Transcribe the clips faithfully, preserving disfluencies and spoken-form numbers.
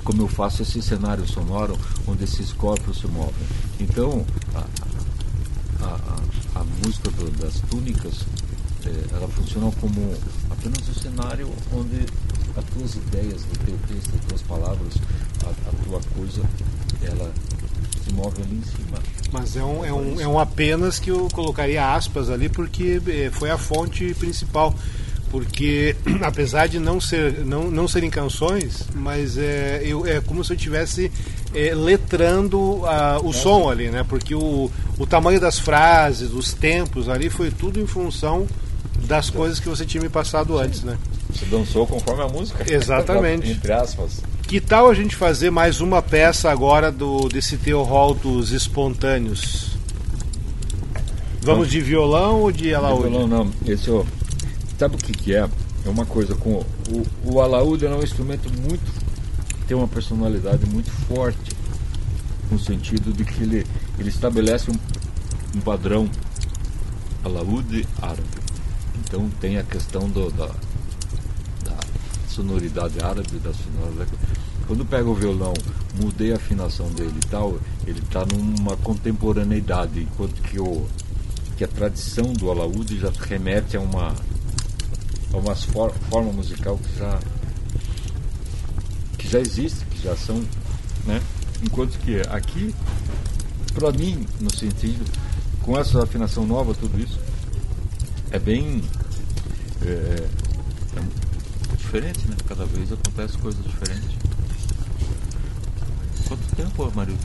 como eu faço esse cenário sonoro onde esses corpos se movem. Então, a, a, a, a música do, das túnicas, é, ela funciona como apenas um cenário onde as tuas ideias, o teu texto, as tuas palavras, a, a tua coisa, ela se move ali em cima. Mas é um, é, um, é um apenas que eu colocaria aspas ali, porque foi a fonte principal. Porque apesar de não, ser, não, não serem canções, mas é, eu, é como se eu estivesse é, letrando a, o é, som sim. ali, né? Porque o, o tamanho das frases, os tempos ali, foi tudo em função das então, coisas que você tinha me passado sim. antes, né? Você dançou conforme a música. Exatamente. Entre aspas. Que tal a gente fazer mais uma peça agora do, desse teu rol dos espontâneos? Vamos não. de violão ou de alaúde? De violão não, esse eu... Sabe o que, que é? É uma coisa com... O, o alaúde é um instrumento muito... tem uma personalidade muito forte, no sentido de que ele, ele estabelece um, um padrão alaúde árabe. Então tem a questão do, da, da sonoridade árabe, da sonoridade... Quando pega o violão, mudei a afinação dele e tal, ele está numa contemporaneidade, enquanto que, o, que a tradição do alaúde já remete a uma... uma for, forma musical que já que já existe, que já são, né? Enquanto que aqui, para mim, no sentido, com essa afinação nova, tudo isso é bem é, é diferente, né? Cada vez acontece coisas diferentes. Quanto tempo, Marildo?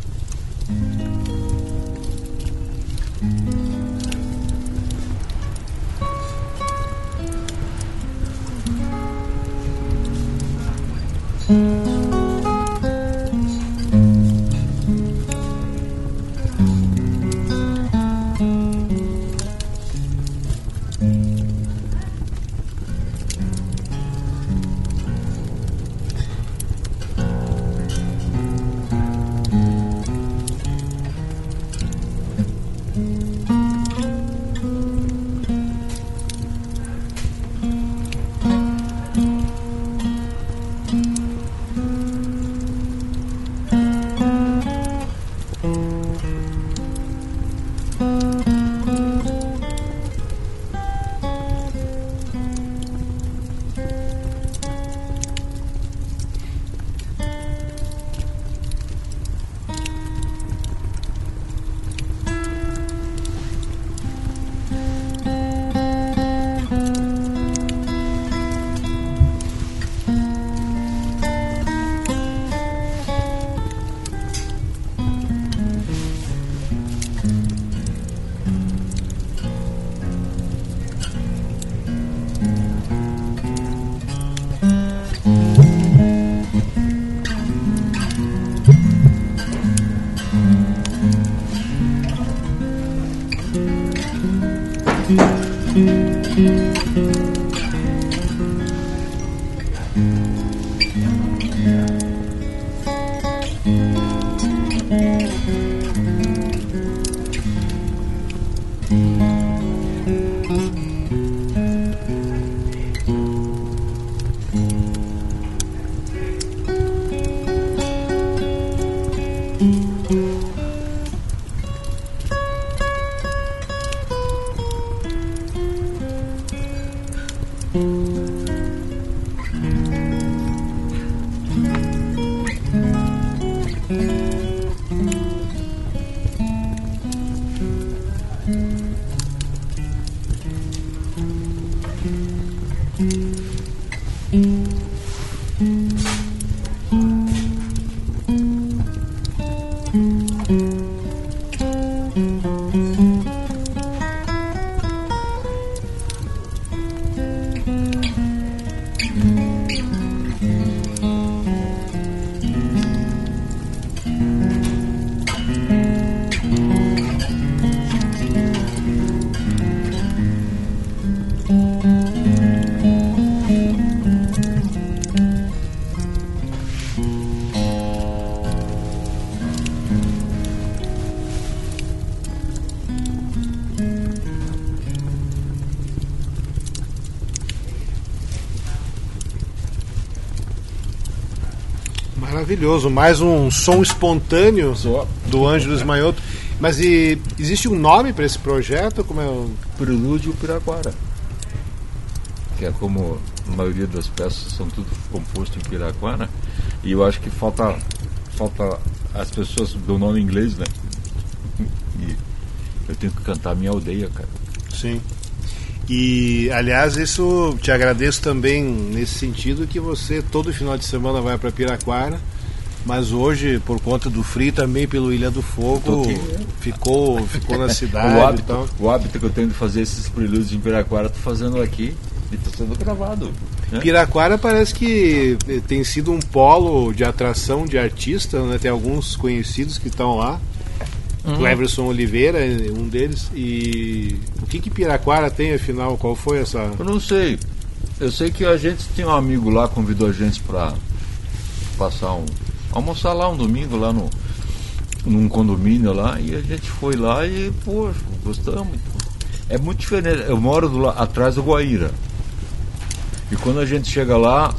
Maravilhoso, mais um som espontâneo Só. do Ângelos Manhoto. Mas e, existe um nome para esse projeto? Como é o... Prelúdio Piraquara, que é como a maioria das peças são tudo composto em Piraquara, e eu acho que falta, falta as pessoas do nome inglês, né? E eu tenho que cantar Minha Aldeia, cara. Sim. E, aliás, isso te agradeço também nesse sentido, que você todo final de semana vai para Piraquara, mas hoje, por conta do frio, também pelo Ilha do Fogo, ficou, ficou na cidade. O hábito, e tal. o hábito que eu tenho de fazer esses prelúdios em Piraquara, tô fazendo aqui e está sendo gravado. Né? Piraquara parece que tem sido um polo de atração de artistas, né? Tem alguns conhecidos que estão lá. Hum. O Everson Oliveira é um deles. E o que que Piraquara tem, afinal? Qual foi essa... Eu não sei. Eu sei que a gente tem um amigo lá, convidou a gente para passar um... almoçar lá um domingo, lá no, num condomínio lá, e a gente foi lá e, poxa, gostamos. É muito diferente. Eu moro do, atrás do Guaíra. E quando a gente chega lá,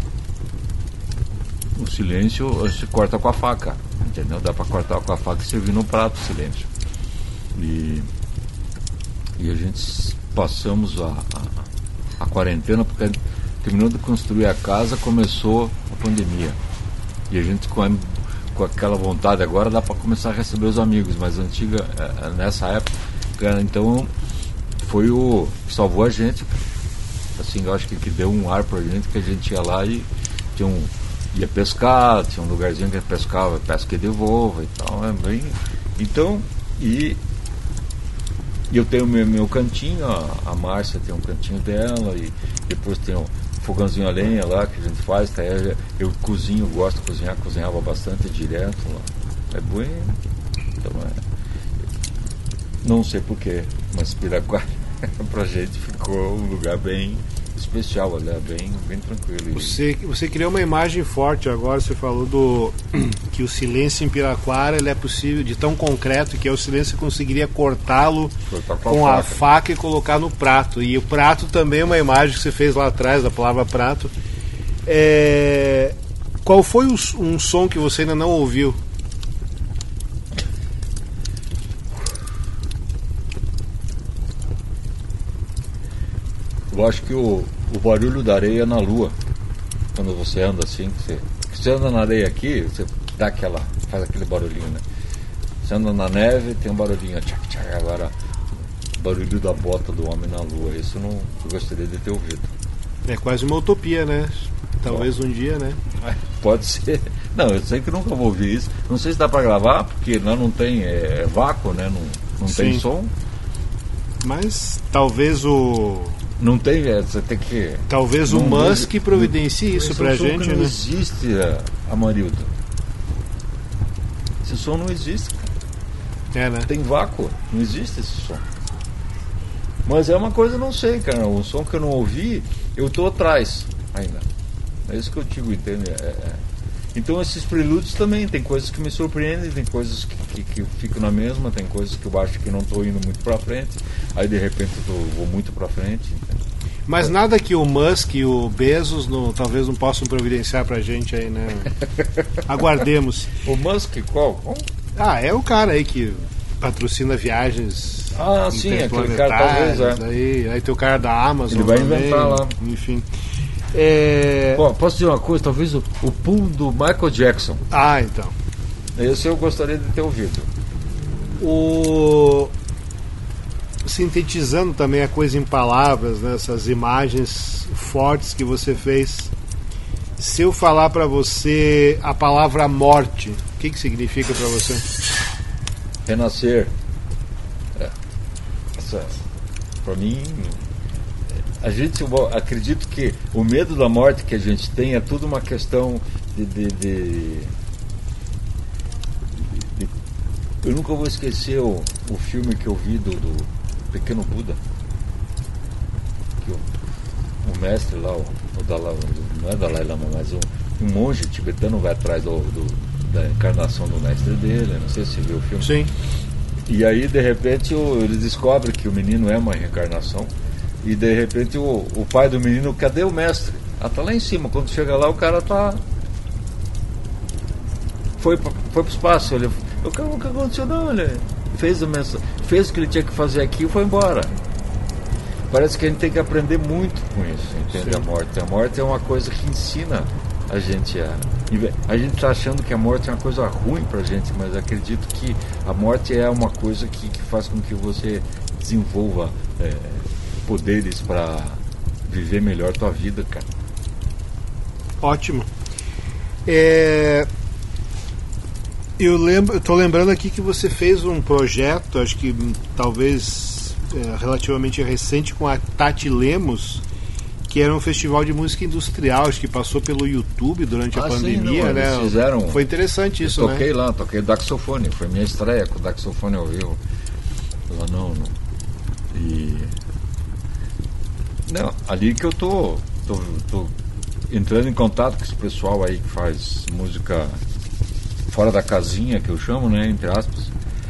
o silêncio se corta com a faca. Entendeu? Dá para cortar com a faca e servir no prato o silêncio. E, e a gente passamos a, a, a quarentena, porque terminou de construir a casa, começou a pandemia. E a gente com, a, com aquela vontade agora dá para começar a receber os amigos, mas antiga, nessa época, então foi o que salvou a gente. Assim, eu acho que, que deu um ar pra gente, que a gente ia lá e tinha um, ia pescar, tinha um lugarzinho que pescava, pesca e devolva e tal, é bem. Então, e, e eu tenho meu, meu cantinho, a, a Márcia tem um cantinho dela, e depois tem um fogãozinho a lenha lá que a gente faz, tá? eu, eu cozinho, gosto de cozinhar, cozinhava bastante direto lá. É bom. Então é. Não sei porquê, mas Piraquara pra gente ficou um lugar bem especial, olha, bem, bem tranquilo. Você, você criou uma imagem forte agora, você falou do que o silêncio em Piraquara ele é possível, de tão concreto que é o silêncio, você conseguiria cortá-lo com, com a, faca. a faca e colocar no prato. E o prato também é uma imagem que você fez lá atrás, da palavra prato. É, qual foi o, um som que você ainda não ouviu? Eu acho que o, o barulho da areia na lua, quando você anda assim, você, você anda na areia aqui, você dá aquela, faz aquele barulhinho, né? Você anda na neve, tem um barulhinho, tchac, tchac, agora o barulho da bota do homem na lua, isso não, eu gostaria de ter ouvido. É quase uma utopia, né? Talvez um dia, né? Pode ser. Não, eu sei que nunca vou ouvir isso. Não sei se dá pra gravar, porque lá não tem é, é vácuo, né? Não, não tem som. Mas talvez o... Não tem, você tem que... Talvez não, o Musk não, providencie não, isso pra gente, não né? existe, Amarildo. Esse som não existe, cara. É, né? Tem vácuo, não existe esse som. Mas é uma coisa, não sei, cara. Um som que eu não ouvi, eu tô atrás ainda. É isso que eu digo, entende? É, é. Então esses prelúdios também, tem coisas que me surpreendem, tem coisas que, que, que eu fico na mesma, tem coisas que eu acho que não estou indo muito pra frente, aí de repente eu tô, vou muito pra frente. Entende? Mas nada que o Musk e o Bezos não, talvez não possam providenciar pra gente aí, né? Aguardemos. O Musk qual? Qual? Ah, é o cara aí que patrocina viagens. Ah, sim, aquele cara talvez, é. Aí, aí tem o cara da Amazon. Ele vai também, inventar lá. Enfim. É... Pô, posso dizer uma coisa? Talvez o, o pool do Michael Jackson. Ah, então. Esse eu gostaria de ter ouvido. O... Sintetizando também a coisa em palavras, né, essas imagens fortes que você fez. Se eu falar pra você a palavra morte, o que, que significa pra você? Renascer. É. Essa, pra mim... A gente, eu acredito que o medo da morte que a gente tem é tudo uma questão de, de, de, de, de eu nunca vou esquecer o, o filme que eu vi do, do Pequeno Buda, que o, o mestre lá, o, o Dalai, não é Dalai Lama, mas um, um monge tibetano vai atrás do, do, da encarnação do mestre dele, não sei se você viu o filme. Sim. E aí de repente o, ele descobre que o menino é uma reencarnação. E de repente o, o pai do menino, cadê o mestre? Ah, tá lá em cima. Quando chega lá o cara tá foi, foi pro espaço. Ele, o que, o que aconteceu? Não, ele fez, a mensa, fez o que ele tinha que fazer aqui e foi embora. Parece que a gente tem que aprender muito com isso, entende? Sim. A morte. A morte é uma coisa que ensina a gente a... A gente está achando que a morte é uma coisa ruim pra gente, mas acredito que a morte é uma coisa que, que faz com que você desenvolva é, poderes para viver melhor a tua vida, cara. Ótimo. É... Eu lembro, eu tô lembrando aqui que você fez um projeto, acho que talvez é, relativamente recente, com a Tati Lemos, que era um festival de música industrial, acho que passou pelo YouTube durante ah, a pandemia, sim, não, né? Fizeram, foi interessante isso, toquei né? lá, toquei daxofone, foi minha estreia com o daxofone ao vivo. Lá não, não. E não, ali que eu tô, tô, tô entrando em contato com esse pessoal aí que faz música fora da casinha, que eu chamo, né, entre aspas.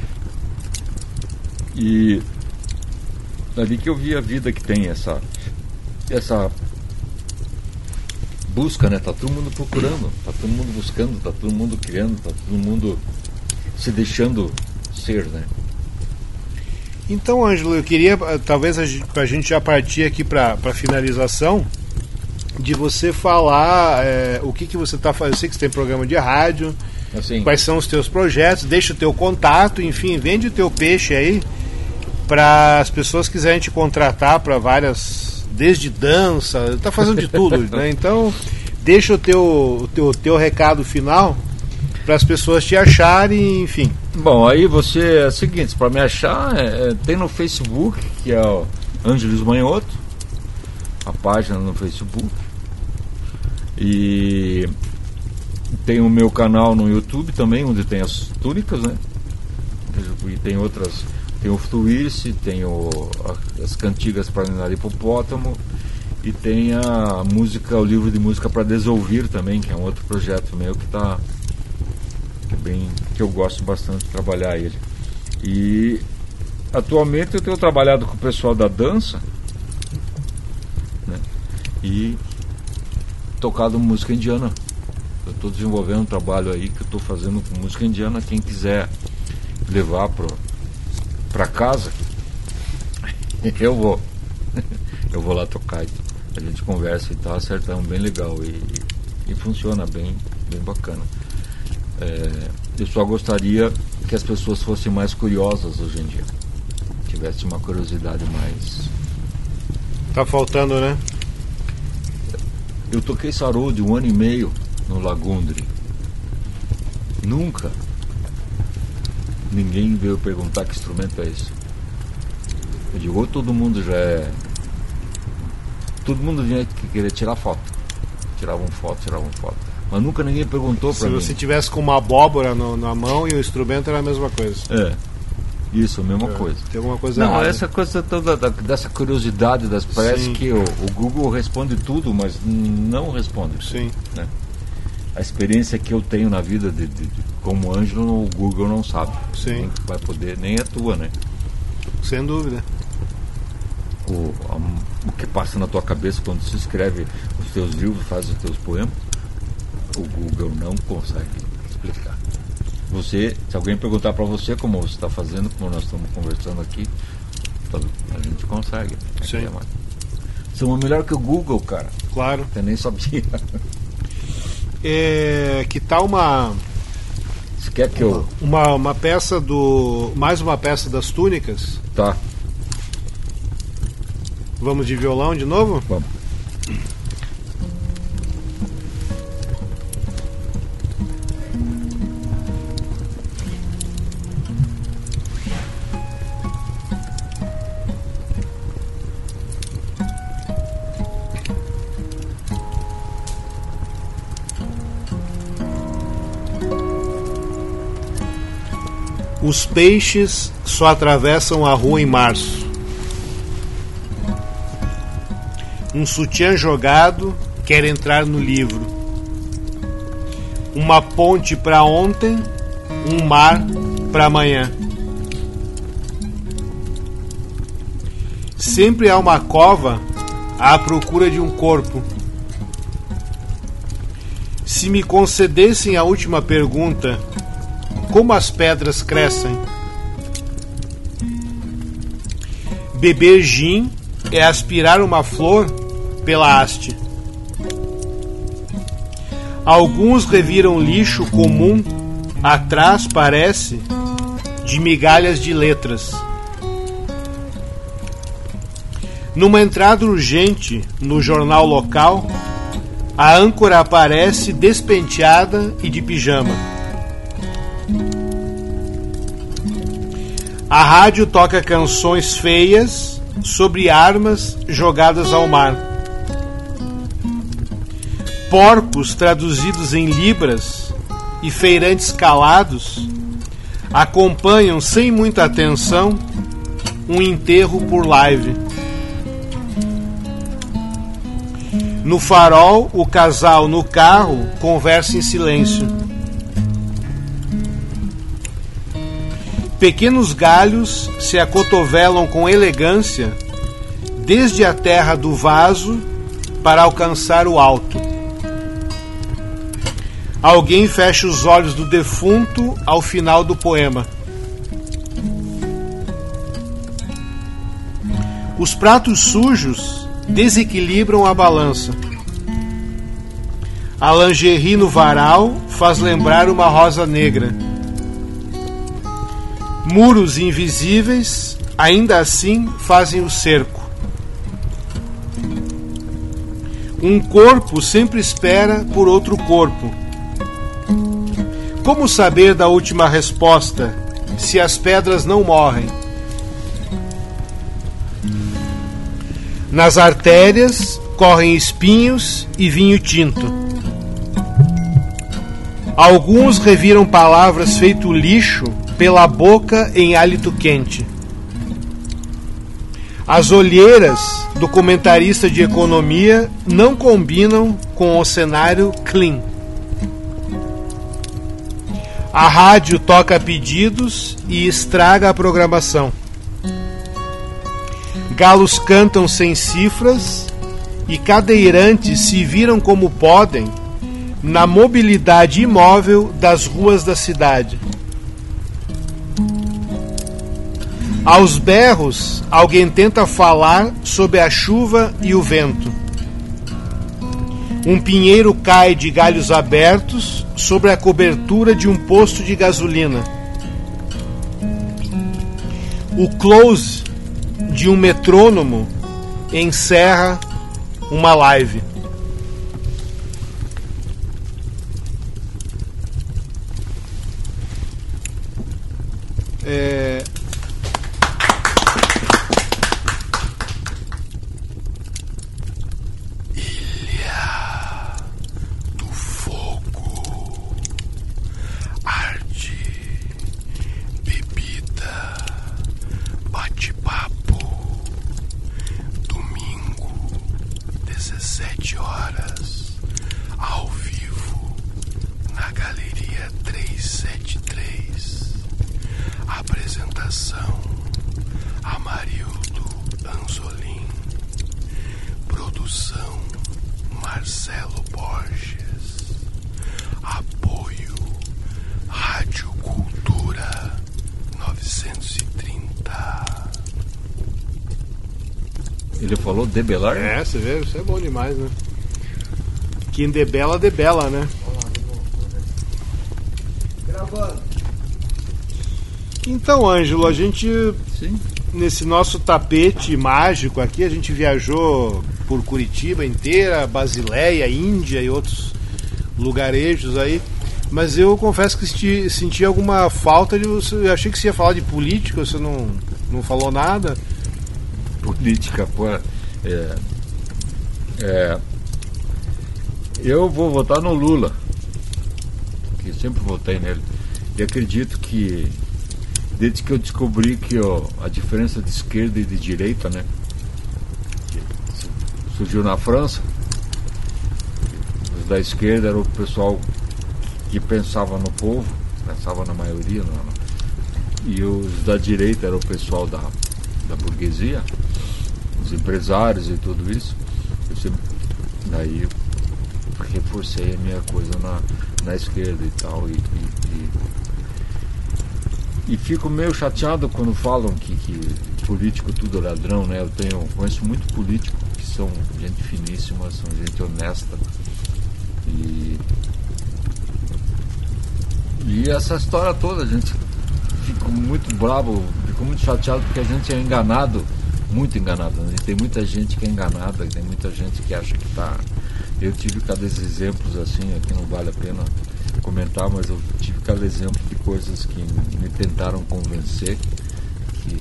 E ali que eu vi a vida que tem essa essa busca, né? Tá todo mundo procurando, tá todo mundo buscando, tá todo mundo criando, tá todo mundo se deixando ser, né? Então, Ângelo, eu queria, talvez a gente, a gente já partir aqui para a finalização, de você falar é, o que, que você está fazendo. Eu sei que você tem programa de rádio, assim, quais são os teus projetos, deixa o teu contato, enfim, vende o teu peixe aí para as pessoas que quiserem te contratar para várias, desde dança, tá fazendo de tudo, né? Então, deixa o teu, o teu, teu recado final para as pessoas te acharem, enfim. Bom, aí você, é o seguinte, para me achar, é, é, tem no Facebook, que é o Ângelos Manhoto, a página no Facebook, e tem o meu canal no YouTube também, onde tem as túnicas, né? E tem outras, tem o Fluirce, tem o, as cantigas para ninar hipopótamo, e tem a música, o livro de música para desouvir também, que é um outro projeto meu que tá que, é bem, que eu gosto bastante de trabalhar ele. E atualmente eu tenho trabalhado com o pessoal da dança, né? E tocado música indiana. Eu estou desenvolvendo um trabalho aí que eu estou fazendo com música indiana. Quem quiser levar para casa, eu vou. Eu vou lá tocar. A gente conversa e tá acertando bem legal. E, e funciona bem, bem bacana. É, eu só gostaria que as pessoas fossem mais curiosas hoje em dia. Tivesse uma curiosidade mais. Tá faltando, né? Eu toquei sarode um ano e meio no Lagundre. Nunca ninguém veio perguntar que instrumento é esse. Eu digo, ou todo mundo já é. Todo mundo vinha querer tirar foto. Tiravam foto, tiravam foto. Mas nunca ninguém perguntou pra mim. Se você tivesse com uma abóbora no, na mão e o instrumento era a mesma coisa. É. Isso, a mesma é, coisa. Tem alguma coisa Não, errada. essa coisa toda da, dessa curiosidade das parece que o, o Google responde tudo, mas não responde tudo, Sim. Né? A experiência que eu tenho na vida de, de, de, como Ângelo, o Google não sabe. Sim. Nem vai poder, nem a tua, né? Sem dúvida. O, a, o que passa na tua cabeça quando se escreve os teus livros, faz os teus poemas, o Google não consegue explicar. Você, se alguém perguntar para você como você está fazendo, como nós estamos conversando aqui, a gente consegue. Sim. Você é melhor que o Google, cara. Claro. Você nem sabia. É, que tal uma. Você quer que eu. Uma, uma peça do. Mais uma peça das túnicas? Tá. Vamos de violão de novo? Vamos. Os peixes só atravessam a rua em março. Um sutiã jogado quer entrar no livro. Uma ponte para ontem, um mar para amanhã. Sempre há uma cova à procura de um corpo. Se me concedessem a última pergunta, como as pedras crescem? Beber gin é aspirar uma flor pela haste. Alguns reviram lixo comum, atrás parece, de migalhas de letras. Numa entrada urgente no jornal local, a âncora aparece despenteada e de pijama. A rádio toca canções feias sobre armas jogadas ao mar. Porcos traduzidos em libras e feirantes calados acompanham sem muita atenção um enterro por live. No farol, o casal no carro conversa em silêncio. Pequenos galhos se acotovelam com elegância desde a terra do vaso para alcançar o alto. Alguém fecha os olhos do defunto ao final do poema. Os pratos sujos desequilibram a balança. A lingerie no varal faz lembrar uma rosa negra. Muros invisíveis, ainda assim, fazem o cerco. Um corpo sempre espera por outro corpo. Como saber da última resposta se as pedras não morrem? Nas artérias correm espinhos e vinho tinto. Alguns reviram palavras feito lixo pela boca em hálito quente. As olheiras do comentarista de economia não combinam com o cenário clean. A rádio toca pedidos e estraga a programação. Galos cantam sem cifras e cadeirantes se viram como podem na mobilidade imóvel das ruas da cidade. Aos berros, alguém tenta falar sobre a chuva e o vento. Um pinheiro cai de galhos abertos sobre a cobertura de um posto de gasolina. O close de um metrônomo encerra uma live. É... Ilha do Fogo, arte, bebida, bate-papo, domingo, dezessete horas, ao vivo, na Galeria trezentos e setenta e três. Apresentação: Amarildo Anzolin. Produção: Marcelo Borges. Apoio: Rádio Cultura novecentos e trinta. Ele falou debelar? É, você vê, isso é bom demais, né? Quem debela, debela, né? Gravando. Então, Ângelo, a gente, Sim. nesse nosso tapete mágico aqui, a gente viajou por Curitiba inteira, Basileia, Índia e outros lugarejos aí, mas eu confesso que senti, senti alguma falta de você. Eu achei que você ia falar de política, você não, não falou nada. Política, pô. É, é, eu vou votar no Lula, que sempre votei nele. E acredito que desde que eu descobri que ó, a diferença de esquerda e de direita, né, surgiu na França. Os da esquerda era o pessoal que pensava no povo, pensava na maioria, não, e os da direita era o pessoal da, da burguesia, os empresários e tudo isso. Eu sempre, daí reforcei a minha coisa na, na esquerda e tal. E, e, e, e fico meio chateado quando falam que, que político tudo é ladrão, né? Eu tenho, conheço muito político que são gente finíssima, são gente honesta. E, e essa história toda, a gente fica muito bravo, fico muito chateado porque a gente é enganado, muito enganado, né? Tem muita gente que é enganada, tem muita gente que acha que está... Eu tive cada exemplos assim, aqui não vale a pena comentar, mas eu tive cada exemplo de coisas que me tentaram convencer, que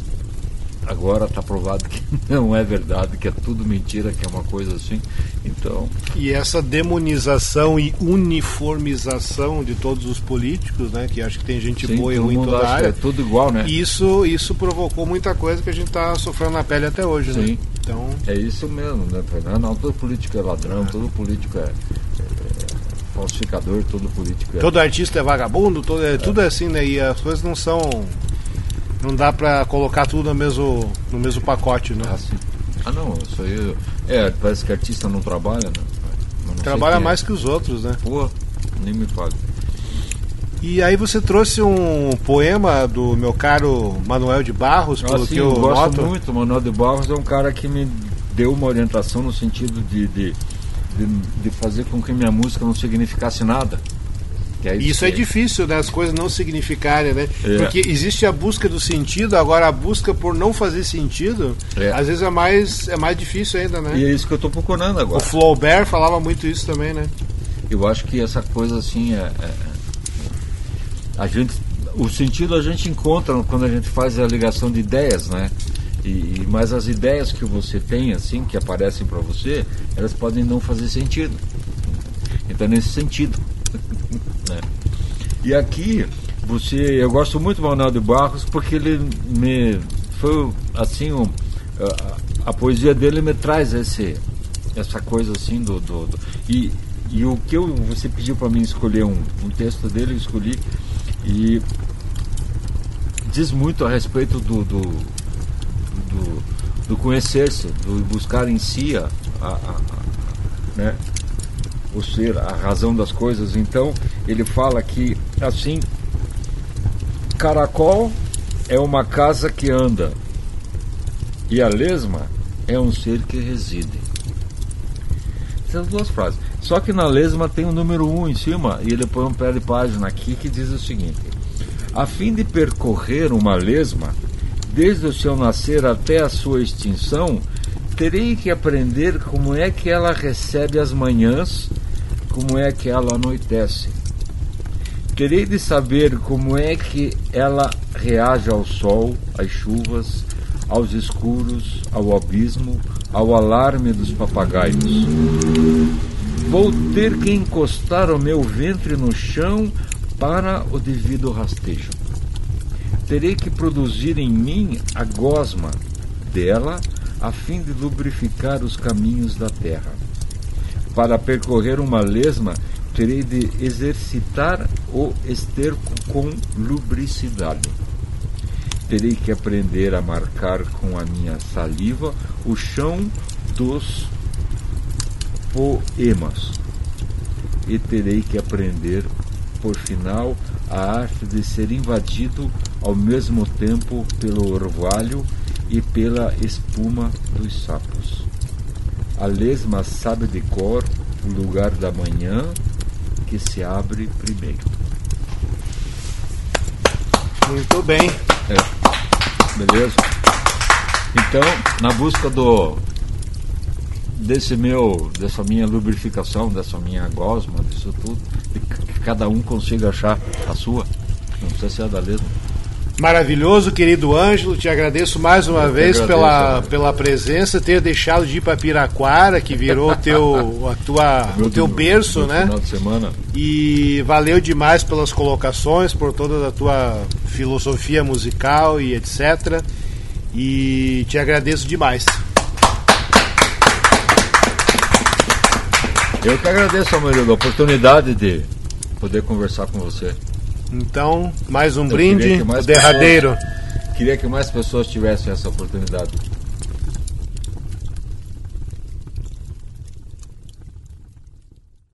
agora está provado que não é verdade, que é tudo mentira, que é uma coisa assim. Então... E essa demonização e uniformização de todos os políticos, né, que acho que tem gente Sim, boa e ruim em toda a área, é tudo igual, né? Isso, isso provocou muita coisa que a gente está sofrendo na pele até hoje, Sim. né? Então... É isso mesmo, né? Não, não, todo político é ladrão, é. todo político é, é, é falsificador, todo político é... Todo artista é vagabundo, todo, é, é. tudo é assim, né? E as coisas não são... Não dá pra colocar tudo no mesmo, no mesmo pacote, né? Ah, sim. Ah, não, isso aí... É, parece que artista não trabalha, né? Não trabalha mais é. que os outros, né? Pô, nem me fale. E aí você trouxe um poema do meu caro Manuel de Barros, pelo ah, sim, que eu, eu gosto noto. muito. O Manuel de Barros é um cara que me deu uma orientação no sentido de, de, de, de fazer com que minha música não significasse nada. Que é isso isso que é é. difícil, né? As coisas não significarem, né? É. Porque existe a busca do sentido, agora a busca por não fazer sentido, é. às vezes é mais, é mais difícil ainda, né? E é isso que eu estou procurando agora. O Flaubert falava muito isso também, né? Eu acho que essa coisa assim é, é, a gente, o sentido a gente encontra quando a gente faz a ligação de ideias, né? E, mas as ideias que você tem, assim, que aparecem para você, elas podem não fazer sentido. Então é nesse sentido. Né? E aqui você, eu gosto muito do Manuel de Barros porque ele me foi assim um, a, a poesia dele me traz esse, essa coisa assim do, do, do e, e o que eu, você pediu para mim escolher um, um texto dele, eu escolhi e diz muito a respeito do do, do, do conhecer-se, do buscar em si a, a, a, né? o ser, a razão das coisas. Então ele fala que assim, caracol é uma casa que anda e a lesma é um ser que reside. Essas duas frases. Só que na lesma tem o número um em cima e ele põe um pé de página aqui que diz o seguinte: a fim de percorrer uma lesma desde o seu nascer até a sua extinção, terei que aprender como é que ela recebe as manhãs, como é que ela anoitece. Terei de saber como é que ela reage ao sol, às chuvas, aos escuros, ao abismo, ao alarme dos papagaios. Vou ter que encostar o meu ventre no chão para o devido rastejo. Terei que produzir em mim a gosma dela, a fim de lubrificar os caminhos da terra. Para percorrer uma lesma, terei de exercitar o esterco com lubricidade. Terei que aprender a marcar com a minha saliva o chão dos poemas. E terei que aprender, por final, a arte de ser invadido ao mesmo tempo pelo orvalho e pela espuma dos sapos. A lesma sabe de cor o lugar da manhã que se abre primeiro. Muito bem. É. Beleza? Então, na busca do desse meu, dessa minha lubrificação, dessa minha gosma, disso tudo, que cada um consiga achar a sua, não precisa ser a da lesma. Maravilhoso, querido Ângelo, te agradeço mais uma Eu vez agradeço, pela, pela presença, ter deixado de ir para Piraquara, que virou teu, a tua, o teu berço, né? Final de semana. E valeu demais pelas colocações, por toda a tua filosofia musical e etcétera. E te agradeço demais. Eu que agradeço, Amarildo, a oportunidade de poder conversar com você. Então, mais um Eu brinde, mais o derradeiro. Pessoas, queria que mais pessoas tivessem essa oportunidade.